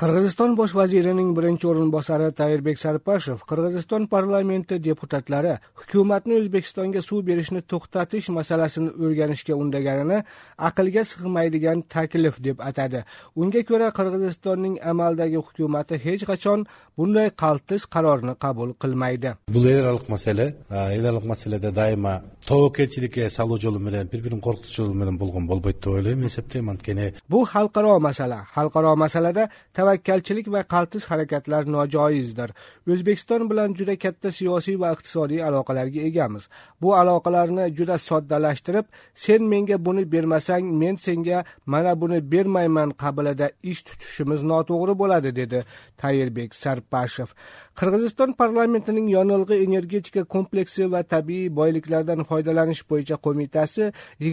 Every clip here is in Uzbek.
Qirg'iziston bosh vazirining birinchi o'rinbosari Tayirbek Saripashev Qirg'iziston parlamenti deputatlari hukumatni O'zbekistonga suv berishni to'xtatish masalasini o'rganishga undaganini aqlga sig'maydigan taklif deb atadi. Unga ko'ra Qirg'izistonning amaldagi hukumati hech qachon bunday qaltis qarorni qabul qilmaydi. Bu elalik masalada doimo tavakkalchilikka saloo yo'li bilan bir-birini qo'rqitish yo'li bilan bo'lgan bo'lmaydi deb o'ylayman. Eseptayman. Bu xalqaro masala. Xalqaro masalada tavakkalchilik va qaltis harakatlar nojoizdir. O'zbekiston bilan juda katta siyosiy va iqtisodiy aloqalarga egamiz. Bu aloqalarni juda soddalashtirib, sen menga buni bermasang, men senga mana buni bermayman qabilida ish tutishimiz noto'g'ri bo'ladi, dedi Tayirbek Saripashev. Qirg'iziston parlamentining yonilg'i energetika kompleksi va tabiiy boyliklardan foydalanish bo'yicha qo'mitasi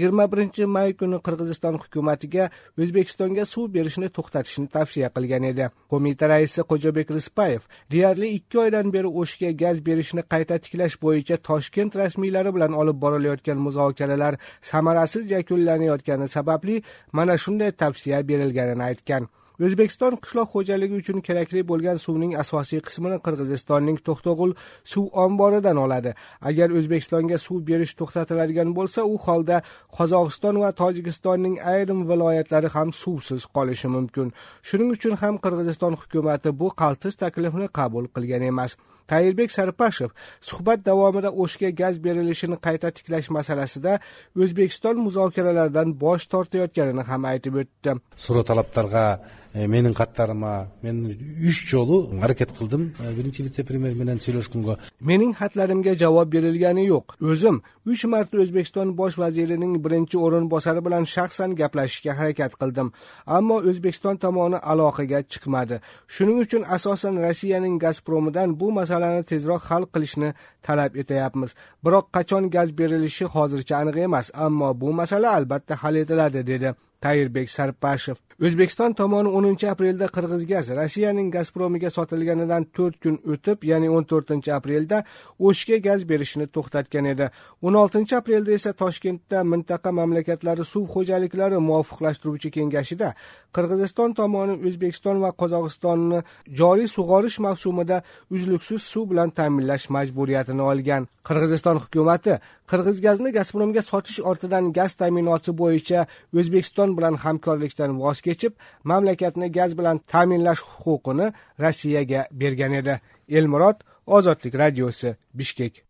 21-may kuni Qirg'iziston hukumatiga O'zbekistonga suv berishni to'xtatishni tavsiya qilgan edi. Qo'mita raisi Qo'jabek Rispayev deyarli 2 oydan beri O'shga gaz berishni qayta tiklash bo'yicha Toshkent rasmiylari bilan olib borilayotgan muzokaralar samarasiz yakunlanayotgani sababli mana shunday tavsiya berilganini aytgan. O'zbekiston qishloq xo'jaligi uchun kerakli bo'lgan suvning asosiy qismini Qirg'izistonning To'xtog'ul suv omboridan oladi. Agar O'zbekistonga suv berish to'xtatiladigan bo'lsa, u holda Qozog'iston va Tojikistonning ayrim viloyatlari ham suvsiz qolishi mumkin. Shuning uchun ham Qirg'iziston hukumati bu qaltis taklifni qabul qilgan emas. Tayirbek Saripashev suhbat davomida O'shga gaz berilishini qayta tiklash masalasida O'zbekiston muzokaralardan bosh tortayotganini ham aytib o'tdi. So'rov talablarga mening xatlarima men 3 jolu harakat qildim. Birinchi vitse-premyer bilan сөйлөшкөнгө. Mening xatlarimga javob berilgani yo'q. O'zim 3 marta O'zbekiston bosh vazirining birinchi o'rinbosari bilan shaxsan gaplashishga harakat qildim, ammo O'zbekiston tomoni aloqaga chiqmadi. Shuning uchun asosan Rossiyaning Gazpromidan bu masalani tezroq hal qilishni talab etyapmiz. Biroq qachon gaz berilishi hozircha aniq emas, ammo bu masala albatta hal etiladi, dedi Tayirbek Saripashev. O'zbekiston tomoni 10-aprelda Qirg'izgaz Rossiyaning Gazpromiga sotilganidan 4 kun o'tib, ya'ni 14-aprelda O'shga gaz berishni to'xtatgan edi. 16-aprelda esa Toshkentda mintaqa mamlakatlari suv xo'jaliklari muvofiqlashtiruvchi kengashida Qirg'iziston tomoni O'zbekiston va Qozog'istonni joriy sug'orish mavsumida uzluksiz suv bilan ta'minlash majburiyatini olgan. Qirg'iziston hukumati Qirg'izgazni Gazpromga sotish ortidan gaz ta'minoti bo'yicha O'zbekiston bilan hamkorlikdan voz kechib, mamlakatni gaz bilan ta'minlash huquqini Rossiyaga bergan edi. Elmurod, Ozodlik radiosi, Bishkek.